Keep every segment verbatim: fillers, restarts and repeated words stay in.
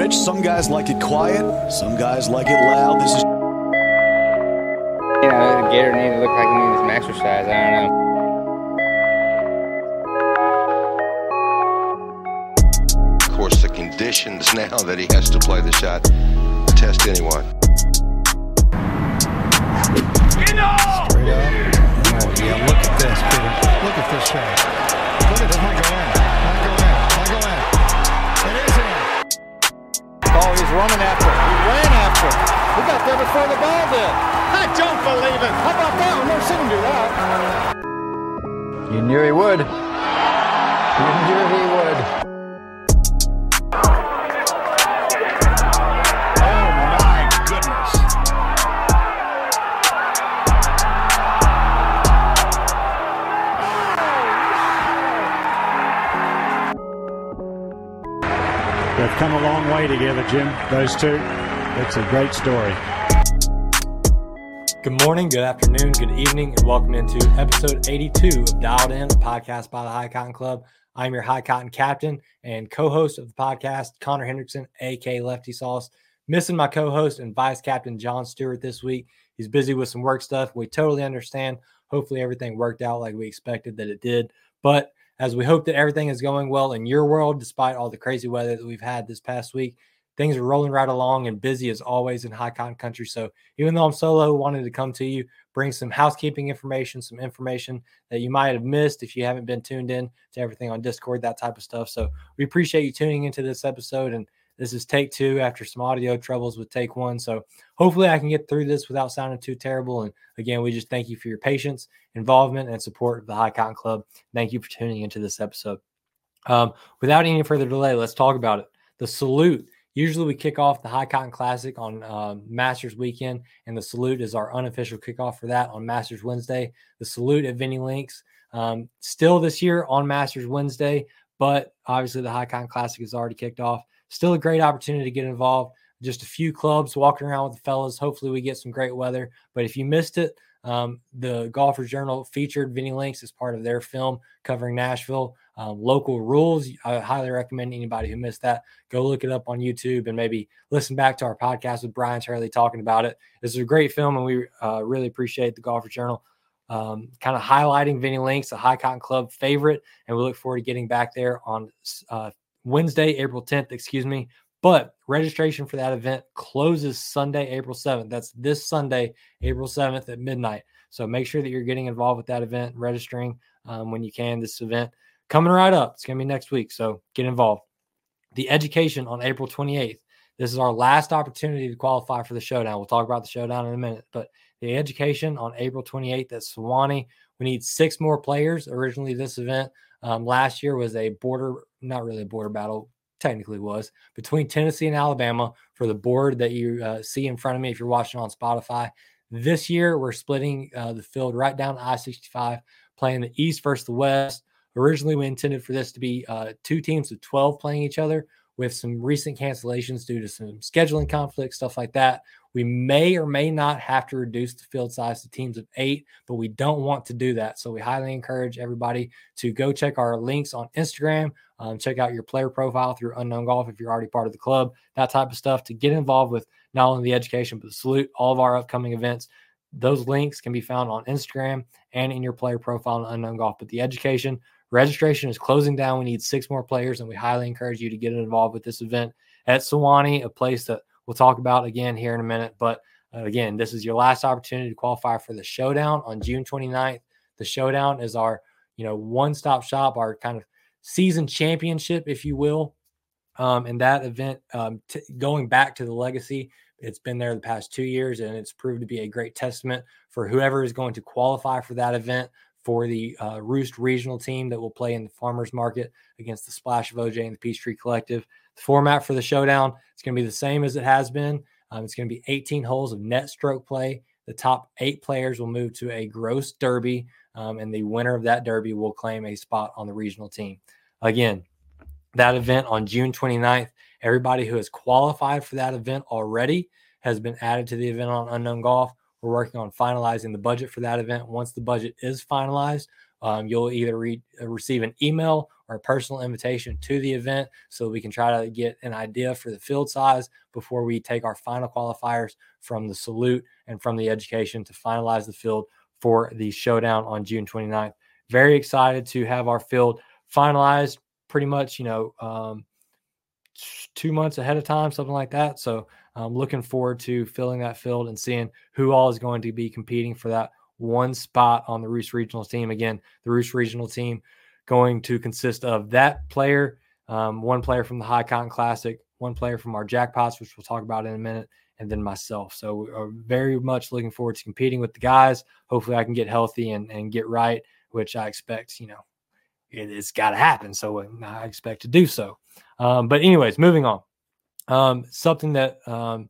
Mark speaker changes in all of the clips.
Speaker 1: Rich, some guys like it quiet, some guys like it loud. This is.
Speaker 2: You know, Gator needed to look like he needed some exercise. I don't know.
Speaker 3: Of course, the conditions now that he has to play the shot test anyone.
Speaker 4: Straight up. Oh, yeah, look at this, Peter. Look at this shot. Look at this. Might go in. Might go in. Might go in. It is in.
Speaker 5: Oh, he's running after it. He ran after it. He got there before the ball did. I don't believe it. How about that? I've never seen him do that.
Speaker 6: You knew he would. You knew he would.
Speaker 4: Oh, my goodness.
Speaker 7: They've come a long way together, Jim, those two. It's a great story.
Speaker 8: Good morning, good afternoon, good evening, and welcome into episode eighty-two of Dialed In, a podcast by the High Cotton Club. I'm your High Cotton captain and co-host of the podcast, Connor Hendrickson, aka Lefty Sauce. Missing my co-host and vice captain, John Stewart, this week. He's busy with some work stuff. We totally understand. Hopefully everything worked out like we expected that it did. But as we hope that everything is going well in your world, despite all the crazy weather that we've had this past week, things are rolling right along and busy as always in High Cotton Country. So even though I'm solo, wanted to come to you, bring some housekeeping information, some information that you might have missed if you haven't been tuned in to everything on Discord, that type of stuff. So we appreciate you tuning into this episode. And this is take two after some audio troubles with take one. So hopefully I can get through this without sounding too terrible. And again, we just thank you for your patience, involvement, and support of the High Cotton Club. Thank you for tuning into this episode. Um, without any further delay, let's talk about it. The Salute. Usually we kick off the High Cotton Classic on uh, Masters weekend, and the Salute is our unofficial kickoff for that on Masters Wednesday. The Salute at Vinnie Links um, still this year on Masters Wednesday, but obviously the High Cotton Classic is already kicked off. Still a great opportunity to get involved. Just a few clubs walking around with the fellas. Hopefully we get some great weather. But if you missed it, um, the Golfers Journal featured Vinnie Links as part of their film covering Nashville. Um, local rules. I highly recommend anybody who missed that, go look it up on YouTube and maybe listen back to our podcast with Brian Turley talking about it. This is a great film, and we uh, really appreciate the Golfers Journal um, kind of highlighting Vinnie Links, a High Cotton Club favorite, and we look forward to getting back there on uh, Wednesday, April tenth, excuse me. But registration for that event closes Sunday, April seventh. That's this Sunday, April seventh at midnight. So make sure that you're getting involved with that event, registering um, when you can. This event coming right up. It's going to be next week, so get involved. The Education on April twenty-eighth. This is our last opportunity to qualify for the Showdown. We'll talk about the Showdown in a minute, but the Education on April twenty-eighth at Sewanee. We need six more players. Originally, this event um, last year was a border, not really a border battle, technically was, between Tennessee and Alabama for the board that you uh, see in front of me if you're watching on Spotify. This year, we're splitting uh, the field right down I sixty-five, playing the East versus the West. Originally, we intended for this to be uh, two teams of twelve playing each other. With some recent cancellations due to some scheduling conflicts, stuff like that, we may or may not have to reduce the field size to teams of eight, but we don't want to do that. So we highly encourage everybody to go check our links on Instagram, um, check out your player profile through Unknown Golf if you're already part of the club, that type of stuff to get involved with not only the Education, but the Salute, all of our upcoming events. Those links can be found on Instagram and in your player profile on Unknown Golf. But the Education registration is closing down. We need six more players, and we highly encourage you to get involved with this event at Sewanee, a place that we'll talk about again here in a minute. But uh, again, this is your last opportunity to qualify for the Showdown on June twenty-ninth. The Showdown is our, you know, one-stop shop, our kind of season championship, if you will. Um, and that event, um, t- going back to the legacy, it's been there the past two years, and it's proved to be a great testament for whoever is going to qualify for that event for the uh, Roost regional team that will play in the Farmers Market against the Splash of O J and the Peachtree Collective. The format for the Showdown, it's going to be the same as it has been. Um, it's going to be eighteen holes of net stroke play. The top eight players will move to a gross derby, um, and the winner of that derby will claim a spot on the regional team. Again, that event on June twenty-ninth, everybody who has qualified for that event already has been added to the event on Unknown Golf. We're working on finalizing the budget for that event. Once the budget is finalized, um, you'll either re- receive an email or a personal invitation to the event so we can try to get an idea for the field size before we take our final qualifiers from the salute and from the education to finalize the field for the showdown on June twenty-ninth. Very excited to have our field finalized pretty much, you know, um, two months ahead of time, something like that. So I'm looking forward to filling that field and seeing who all is going to be competing for that one spot on the Roost Regional team. Again, the Roost Regional team going to consist of that player, um, one player from the High Cotton Classic, one player from our Jackpots, which we'll talk about in a minute, and then myself. So we're very much looking forward to competing with the guys. Hopefully I can get healthy and, and get right, which I expect, you know, it, it's got to happen. So I expect to do so. Um, but anyways, moving on. Um, something that, um,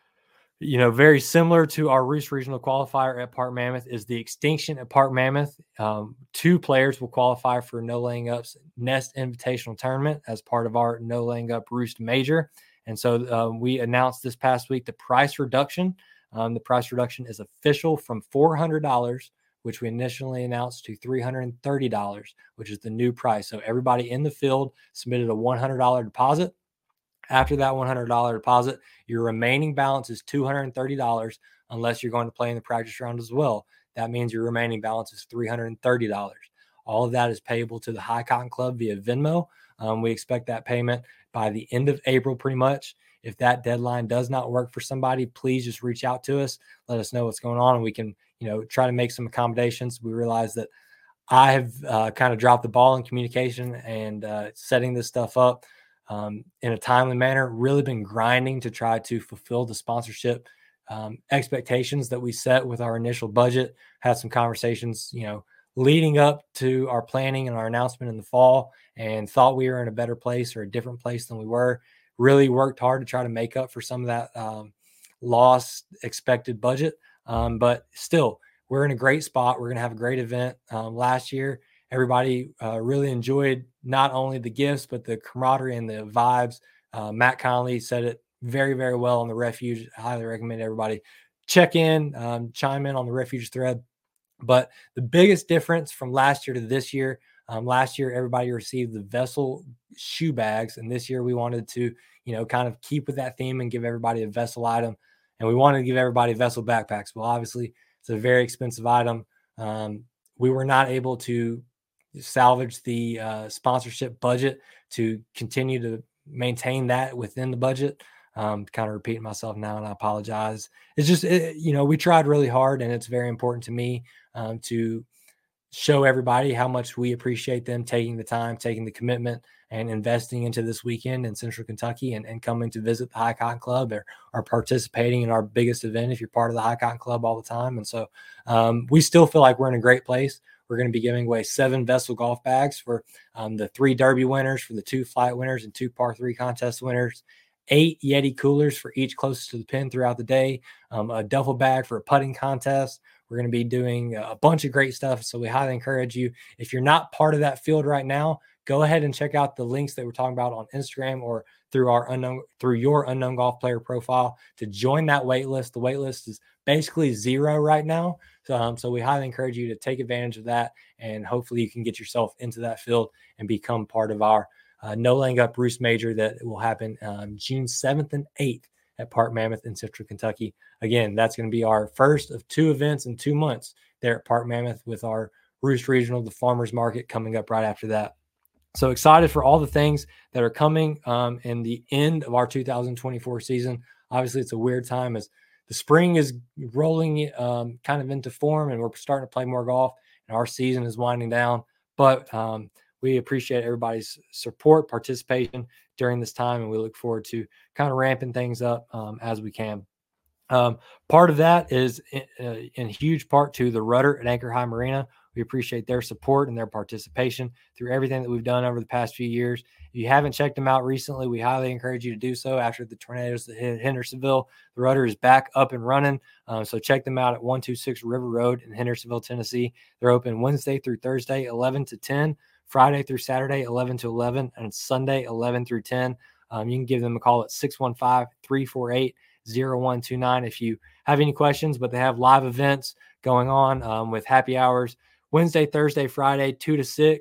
Speaker 8: you know, very similar to our Roost Regional qualifier at Park Mammoth is the extinction at Park Mammoth. Um, two players will qualify for No Laying Up's Nest Invitational Tournament as part of our No Laying Up Roost Major. And so um, we announced this past week the price reduction. Um, the price reduction is official from four hundred dollars, which we initially announced, to three hundred thirty dollars, which is the new price. So everybody in the field submitted a one hundred dollars deposit. After that one hundred dollars deposit, your remaining balance is two hundred thirty dollars unless you're going to play in the practice round as well. That means your remaining balance is three hundred thirty dollars. All of that is payable to the High Cotton Club via Venmo. Um, we expect that payment by the end of April pretty much. If that deadline does not work for somebody, please just reach out to us. Let us know what's going on, and we can, you know, try to make some accommodations. We realize that I have uh, kind of dropped the ball in communication and uh, setting this stuff up um, in a timely manner. Really been grinding to try to fulfill the sponsorship um, expectations that we set with our initial budget. Had some conversations, you know, leading up to our planning and our announcement in the fall, and thought we were in a better place or a different place than we were. Really worked hard to try to make up for some of that um, lost expected budget. Um, but still, we're in a great spot. We're going to have a great event. Um, last year, everybody uh, really enjoyed not only the gifts, but the camaraderie and the vibes. Uh, Matt Conley said it very, very well on the Refuge. I highly recommend everybody check in, um, chime in on the Refuge thread. But the biggest difference from last year to this year, um, last year, everybody received the Vessel shoe bags. And this year we wanted to, you know, kind of keep with that theme and give everybody a Vessel item. And we wanted to give everybody Vessel backpacks. Well, obviously it's a very expensive item. Um, we were not able to salvage the uh, sponsorship budget to continue to maintain that within the budget. Um, kind of repeating myself now, and I apologize. It's just, it, you know, we tried really hard, and it's very important to me um, to show everybody how much we appreciate them taking the time, taking the commitment, and investing into this weekend in Central Kentucky, and, and coming to visit the High Cotton Club, or, or participating in our biggest event if you're part of the High Cotton Club all the time. And so um, we still feel like we're in a great place. We're going to be giving away seven Vessel golf bags for um, the three Derby winners, for the two flight winners, and two par three contest winners. Eight Yeti coolers for each closest to the pin throughout the day, um, a duffel bag for a putting contest. We're going to be doing a bunch of great stuff. So we highly encourage you, if you're not part of that field right now, go ahead and check out the links that we're talking about on Instagram or through our unknown, through your Unknown Golf Player profile to join that wait list. The wait list is basically zero right now. So, um, so we highly encourage you to take advantage of that, and hopefully you can get yourself into that field and become part of our Uh, No Laying Up Roost Major that will happen um, June seventh and eighth at Park Mammoth in Central Kentucky. Again, that's going to be our first of two events in two months there at Park Mammoth, with our Roost Regional, the Farmers Market, coming up right after that. So excited for all the things that are coming um, in the end of our two thousand twenty-four season. Obviously, it's a weird time as the spring is rolling um, kind of into form, and we're starting to play more golf, and our season is winding down. But um, we appreciate everybody's support, participation during this time, and we look forward to kind of ramping things up um, as we can. Um, part of that is in, uh, in huge part to the Rudder at Anchor High Marina. We appreciate their support and their participation through everything that we've done over the past few years. If you haven't checked them out recently, we highly encourage you to do so. After the tornadoes that hit Hendersonville, the Rudder is back up and running. Um, so check them out at one two six River Road in Hendersonville, Tennessee. They're open Wednesday through Thursday, eleven to ten. Friday through Saturday, eleven to eleven, and Sunday, eleven through ten. Um, you can give them a call at six one five, three four eight, zero one two nine if you have any questions. But they have live events going on um, with happy hours Wednesday, Thursday, Friday, two to six,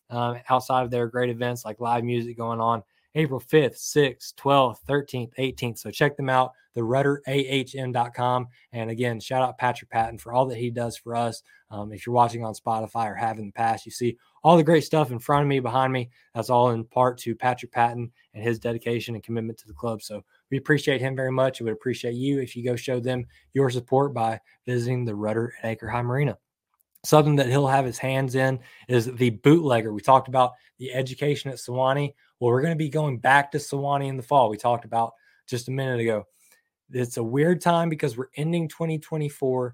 Speaker 8: um, outside of their great events like live music going on April fifth, sixth, twelfth, thirteenth, eighteenth. So check them out, the rudder A H M dot com. And again, shout out Patrick Patton for all that he does for us. Um, if you're watching on Spotify or have in the past, you see all the great stuff in front of me, behind me. That's all in part to Patrick Patton and his dedication and commitment to the club. So we appreciate him very much. We would appreciate you if you go show them your support by visiting the Rudder at Acre High Marina. Something that he'll have his hands in is the bootlegger. We talked about the education at Sewanee. Well, we're going to be going back to Sewanee in the fall. We talked about just a minute ago. It's a weird time because we're ending twenty twenty-four.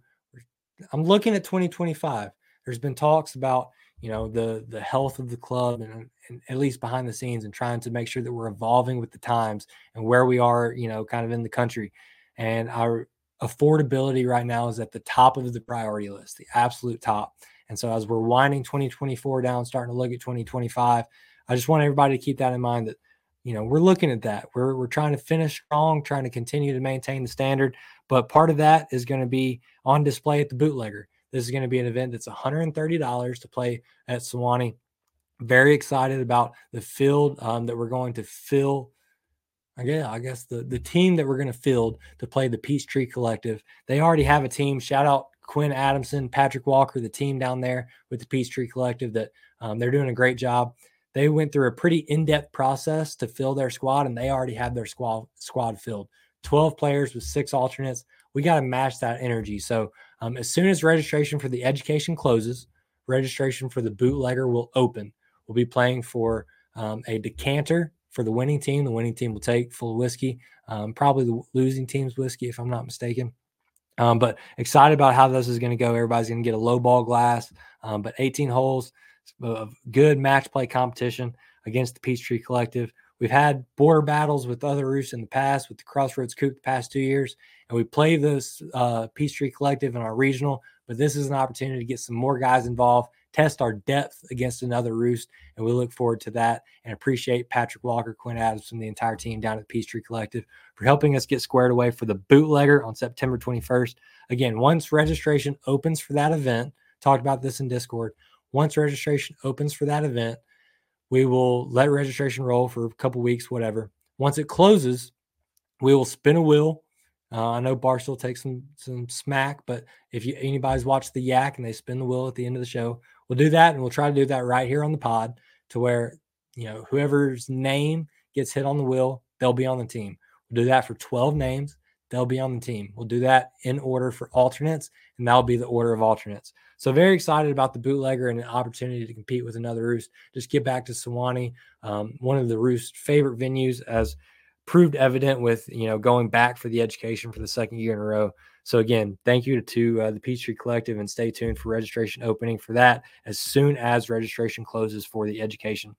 Speaker 8: I'm looking at twenty twenty-five. There's been talks about, you know, the, the health of the club and, and at least behind the scenes and trying to make sure that we're evolving with the times and where we are, you know, kind of in the country. And our affordability right now is at the top of the priority list, the absolute top. And so as we're winding twenty twenty-four down, starting to look at twenty twenty-five, I just want everybody to keep that in mind that, you know, we're looking at that. We're, we're trying to finish strong, trying to continue to maintain the standard. But part of that is going to be on display at the Bootlegger. This is going to be an event that's one hundred thirty dollars to play at Sewanee. Very excited about the field um, that we're going to fill. Again, I guess the, the team that we're going to field to play the Peachtree Collective. They already have a team. Shout out Quinn Adamson, Patrick Walker, the team down there with the Peachtree Collective that um, they're doing a great job. They went through a pretty in-depth process to fill their squad, and they already have their squad squad filled. twelve players with six alternates. We got to match that energy. So um, as soon as registration for the education closes, registration for the Bootlegger will open. We'll be playing for um, a decanter for the winning team. The winning team will take full whiskey, um, probably the losing team's whiskey, if I'm not mistaken. Um, but excited about how this is going to go. Everybody's going to get a low ball glass, um, but eighteen holes of good match play competition against the Peachtree Collective. We've had border battles with other roofs in the past, with the Crossroads Coop the past two years, and we play this uh, Peachtree Collective in our regional, but this is an opportunity to get some more guys involved, test our depth against another roost, and we look forward to that and appreciate Patrick Walker, Quinn Adams, and the entire team down at the Peachtree Collective for helping us get squared away for the Bootlegger on September twenty-first. Again, once registration opens for that event, talked about this in Discord, once registration opens for that event, we will let registration roll for a couple weeks, whatever. Once it closes, we will spin a wheel. Uh, I know Barstool takes some some smack, but if you anybody's watched the Yak and they spin the wheel at the end of the show, we'll do that, and we'll try to do that right here on the pod to where, you know, whoever's name gets hit on the wheel, they'll be on the team. We'll do that for twelve names. They'll be on the team. We'll do that in order for alternates, and that'll be the order of alternates. So very excited about the Bootlegger and an opportunity to compete with another roost. Just get back to Sewanee, um, one of the roost's favorite venues, as proved evident with, you know, going back for the education for the second year in a row. So again, thank you to uh, the Peachtree Collective, and stay tuned for registration opening for that as soon as registration closes for the education.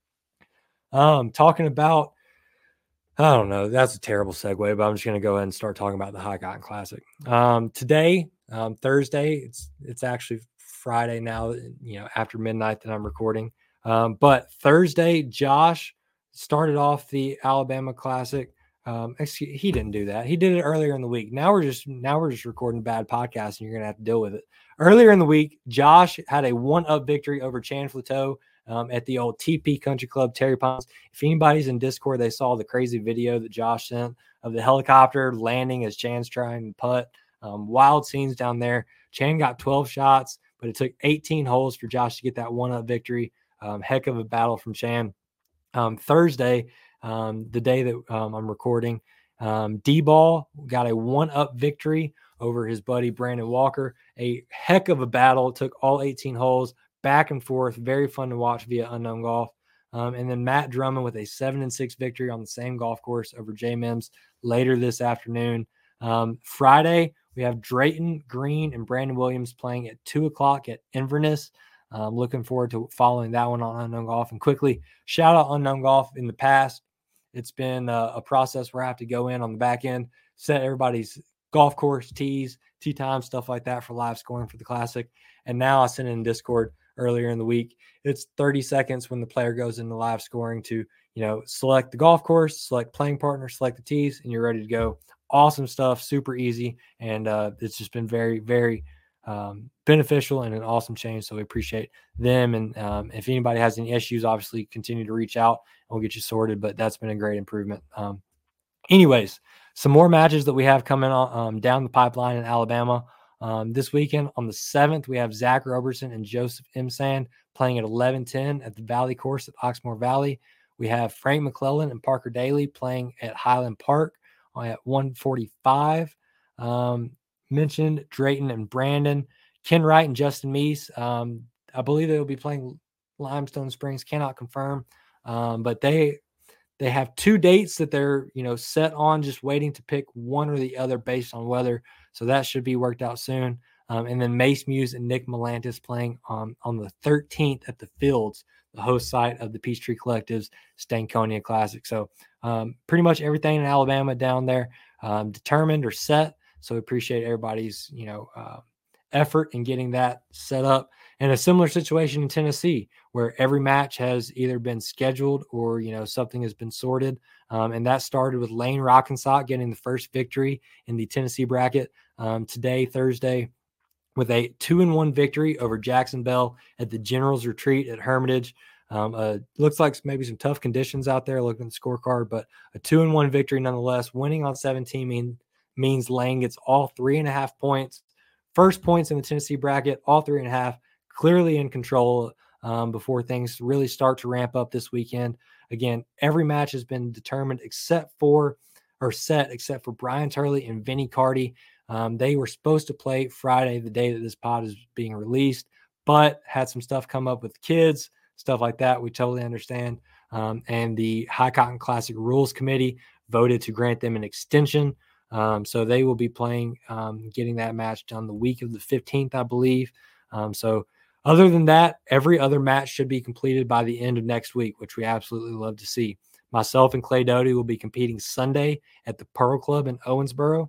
Speaker 8: Um, talking about, I don't know, that's a terrible segue, but I'm just going to go ahead and start talking about the High Cotton Classic. Um, today, um, Thursday, it's it's actually Friday now, you know, after midnight that I'm recording. Um, but Thursday, Josh started off the Alabama Classic. Um, excuse, he didn't do that. He did it earlier in the week. Now we're just now we're just recording bad podcasts, and you're gonna have to deal with it. Earlier in the week, Josh had a one-up victory over Chan Flateau um, at the old T P Country Club, Terry Pines. If anybody's in Discord, they saw the crazy video that Josh sent of the helicopter landing as Chan's trying to putt. Um, wild scenes down there. Chan got twelve shots, but it took eighteen holes for Josh to get that one-up victory. Um, heck of a battle from Chan. Um, Thursday, um, the day that um, I'm recording, um, D-Ball got a one-up victory over his buddy Brandon Walker. A heck of a battle. It took all eighteen holes, back and forth. Very fun to watch via Unknown Golf. Um, and then Matt Drummond with a seven and six victory on the same golf course over J Mims later this afternoon. Um, Friday, we have Drayton Green and Brandon Williams playing at two o'clock at Inverness. I'm looking forward to following that one on Unknown Golf. And quickly, shout out Unknown Golf. In the past, it's been a, a process where I have to go in on the back end, set everybody's golf course, tees, tee time, stuff like that for live scoring for the Classic. And now I sent it in Discord earlier in the week. It's thirty seconds when the player goes into live scoring to, you know, select the golf course, select playing partner, select the tees, and you're ready to go. Awesome stuff, super easy. And uh, it's just been very, very um, beneficial and an awesome change. So we appreciate them. And um, if anybody has any issues, obviously continue to reach out and we'll get you sorted. But that's been a great improvement. Um, anyways, some more matches that we have coming on um, down the pipeline in Alabama. Um, this weekend on the seventh, we have Zach Robertson and Joseph M. Sand playing at eleven ten at the Valley Course at Oxmoor Valley. We have Frank McClellan and Parker Daly playing at Highland Park at one forty-five. Um, mentioned Drayton and Brandon. Ken Wright and Justin Meese. Um, I believe they will be playing Limestone Springs. Cannot confirm. Um, but they they have two dates that they're, you know, set on, just waiting to pick one or the other based on weather. So that should be worked out soon. Um, and then Mace Muse and Nick Melantis playing on, on the thirteenth at the Fields, the host site of the Peachtree Collective's Stankonia Classic. So um, pretty much everything in Alabama down there um, determined or set. So we appreciate everybody's, you know, uh, effort in getting that set up. And a similar situation in Tennessee, where every match has either been scheduled or, you know, something has been sorted. Um, and that started with Lane Rockensock getting the first victory in the Tennessee bracket um, today, Thursday, with a two and one victory over Jackson Bell at the General's Retreat at Hermitage. Um, uh, looks like maybe some tough conditions out there looking at the scorecard, but a two and one victory nonetheless. Winning on seventeen mean, means Lane gets all three and a half points. First points in the Tennessee bracket, all three and a half, clearly in control um, before things really start to ramp up this weekend. Again, every match has been determined except for, or set except for Brian Turley and Vinny Cardi. Um, they were supposed to play Friday, the day that this pod is being released, but had some stuff come up with kids, stuff like that. We totally understand. Um, and the High Cotton Classic Rules Committee voted to grant them an extension. Um, so they will be playing, um, getting that match done the week of the fifteenth, I believe. Um, so other than that, every other match should be completed by the end of next week, which we absolutely love to see. Myself and Clay Doty will be competing Sunday at the Pearl Club in Owensboro.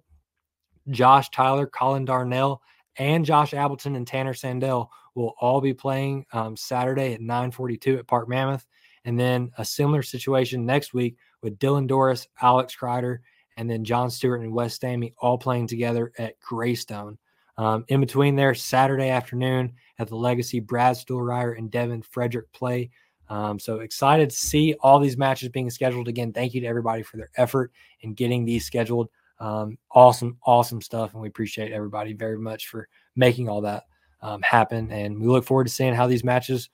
Speaker 8: Josh Tyler, Colin Darnell, and Josh Appleton and Tanner Sandell will all be playing um, Saturday at nine forty-two at Park Mammoth. And then a similar situation next week with Dylan Doris, Alex Kreider, and then John Stewart and Wes Stamey all playing together at Greystone. Um, in between there, Saturday afternoon at the Legacy, Brad Stuhlreier and Devin Frederick play. Um, so excited to see all these matches being scheduled. Again, thank you to everybody for their effort in getting these scheduled. Um, awesome, awesome stuff. And we appreciate everybody very much for making all that um, happen. And we look forward to seeing how these matches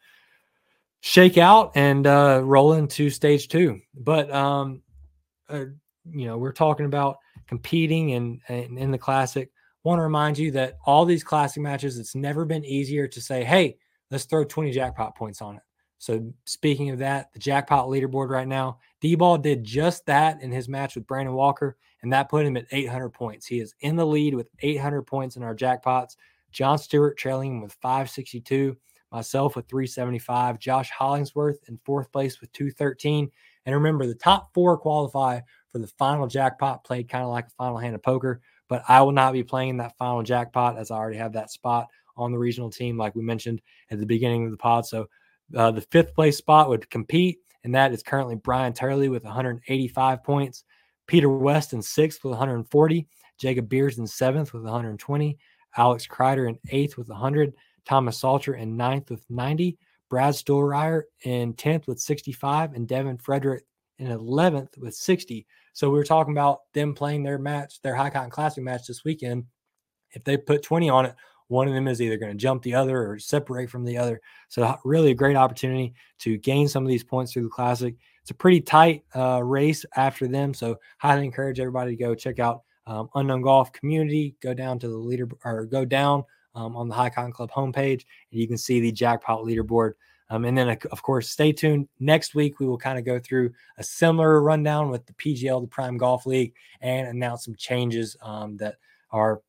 Speaker 8: shake out and uh, roll into stage two. But, um, uh, you know, we're talking about competing and in, in, in the Classic. Want to remind you that all these Classic matches, it's never been easier to say, hey, let's throw twenty jackpot points on it. So speaking of that, the jackpot leaderboard right now, D-Ball did just that in his match with Brandon Walker, and that put him at eight hundred points. He is in the lead with eight hundred points in our jackpots. John Stewart trailing him with five sixty-two, myself with three seventy-five, Josh Hollingsworth in fourth place with two thirteen. And remember, the top four qualify for the final jackpot, played kind of like a final hand of poker, but I will not be playing that final jackpot as I already have that spot on the regional team, like we mentioned at the beginning of the pod. So uh, the fifth place spot would compete, and that is currently Brian Turley with one hundred eighty-five points, Peter West in sixth with one hundred forty, Jacob Beers in seventh with one hundred twenty, Alex Kreider in eighth with one hundred, Thomas Salter in ninth with ninety, Brad Stuhlreier in tenth with sixty-five, and Devin Frederick in eleventh with sixty. So we were talking about them playing their match, their High Cotton Classic match this weekend. If they put twenty on it, one of them is either going to jump the other or separate from the other. So really a great opportunity to gain some of these points through the Classic. It's a pretty tight uh, race after them. So highly encourage everybody to go check out um, Unknown Golf Community, go down to the leader or go down um, on the High Cotton Club homepage, and you can see the jackpot leaderboard. Um, and then, of course, stay tuned. Next week, we will kind of go through a similar rundown with the P G L, the Prime Golf League, and announce some changes um, that are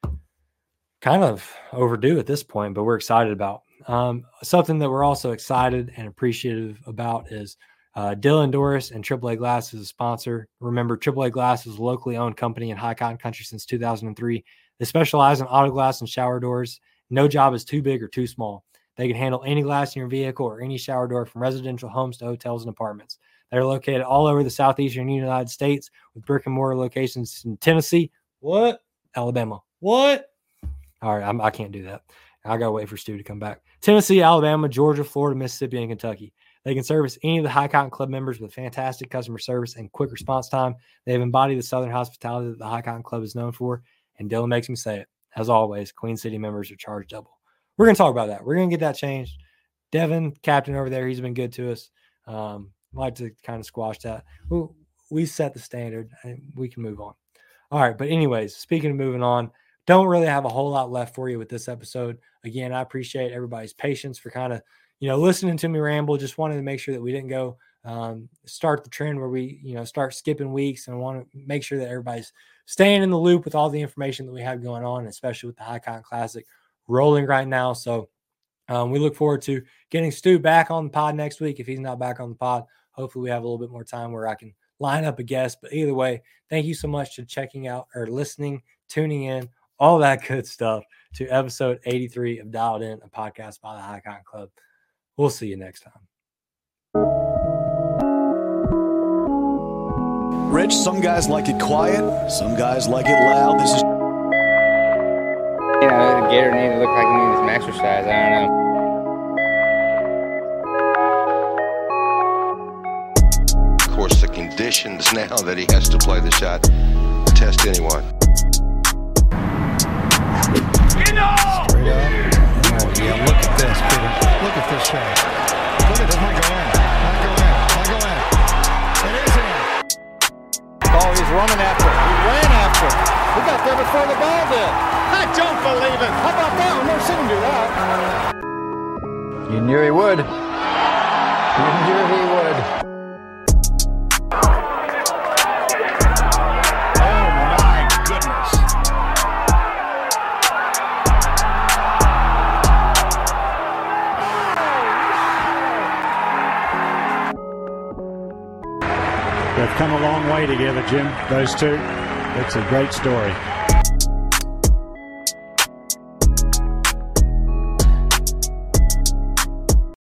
Speaker 8: kind of overdue at this point, but we're excited about. Um, something that we're also excited and appreciative about is uh, Dylan Doris and Triple A Glass is a sponsor. Remember, Triple A Glass is a locally owned company in High Cotton Country since two thousand three. They specialize in auto glass and shower doors. No job is too big or too small. They can handle any glass in your vehicle or any shower door from residential homes to hotels and apartments. They're located all over the southeastern United States with brick and mortar locations in Tennessee. What? Alabama. What? All right, I'm, I can't do that. I got to wait for Stu to come back. Tennessee, Alabama, Georgia, Florida, Mississippi, and Kentucky. They can service any of the High Cotton Club members with fantastic customer service and quick response time. They have embodied the Southern hospitality that the High Cotton Club is known for, and Dylan makes me say it. As always, Queen City members are charged double. We're going to talk about that. We're going to get that changed. Devin, captain over there, he's been good to us. Um, I'd like to kind of squash that. We, we set the standard, and we can move on. All right, but anyways, speaking of moving on, don't really have a whole lot left for you with this episode. Again, I appreciate everybody's patience for kind of, you know, listening to me ramble. Just wanted to make sure that we didn't go um, start the trend where we, you know, start skipping weeks, and I want to make sure that everybody's staying in the loop with all the information that we have going on, especially with the High Cotton Classic rolling right now. So um, we look forward to getting Stu back on the pod next week. If he's not back on the pod, hopefully we have a little bit more time where I can line up a guest. But either way, thank you so much for checking out or listening, tuning in, all that good stuff to episode eighty-three of Dialed In, a podcast by the High Cotton Club. We'll see you next time.
Speaker 1: Rich, some guys like it quiet, some guys like it loud. This is,
Speaker 2: You know, the Gator needed to look like he needed some exercise. I don't know.
Speaker 3: Of course, the conditions now that he has to play the shot test anyone.
Speaker 4: Straight up. Oh, yeah, look at this, Peter. Look at this shot. Look at this. Might go in. Might go in. Might go in. It is in.
Speaker 5: Oh, he's running after it. He ran after it. He got there before the ball did. I don't believe it. How about that? I've never seen him do that.
Speaker 6: You knew he would. You knew he would.
Speaker 1: oh my goodness.
Speaker 7: They've come a long way together, Jim, those two. It's a great story.